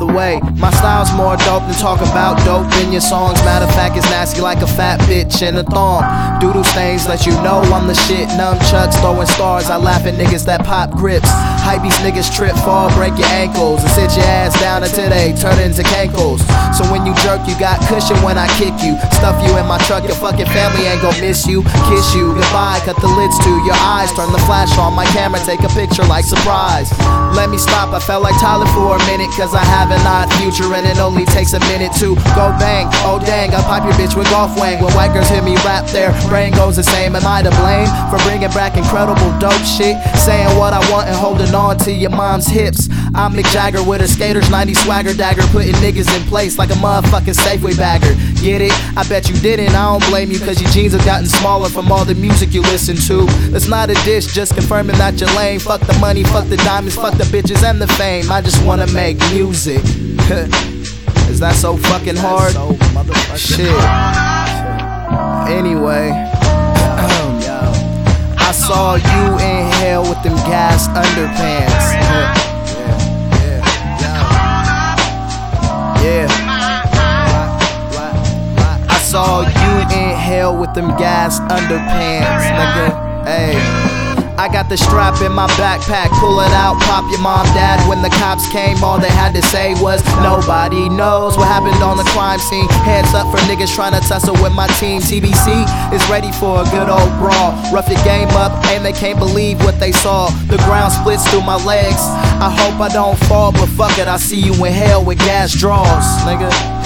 way, my style's more dope than talking about dope in your songs. Matter of fact, it's nasty like a fat bitch in a thong. Doodle stains let you know I'm the shit. Nunchucks throwing stars, I laugh at niggas that pop grips. Hypebeast niggas trip, fall, break your ankles, and sit your ass down until they turn into cankles. So when you jerk, you got cushion when I kick you. Stuff you in my truck, your fucking family ain't gon' miss you. Kiss you goodbye, cut the lids to your eyes, turn the flash on my camera, take a picture like surprise. Let me stop, I felt like Tyler for a minute, cause I have an odd future and it only takes a minute to go bang. Oh dang, I pop your bitch with golf wang. When white girls hear me rap, their brain goes the same. Am I to blame for bringing back incredible dope shit? Saying what I want and holding on to your mom's hips. I'm Mick Jagger with a skater's 90 swagger dagger, putting niggas in place like a motherfucking Safeway bagger. Get it? I bet you didn't, I don't blame you, cause your jeans have gotten smaller from all the music you listen to. It's not a dish, just confirming that you're lame. Fuck the money, fuck the diamonds, fuck the bitches and the fame. I just wanna make music. Is that so fucking hard? Shit. Anyway, I saw you in hell with them gas underpants. Yeah. I saw you in hell with them gas underpants, nigga. Hey. I got the strap in my backpack, pull it out, pop your mom, dad. When the cops came, all they had to say was nobody knows what happened on the crime scene. Hands up for niggas trying to tussle with my team. TBC is ready for a good old brawl. Rough your game up, and they can't believe what they saw. The ground splits through my legs. I hope I don't fall, but fuck it, I see you in hell with gas draws, nigga.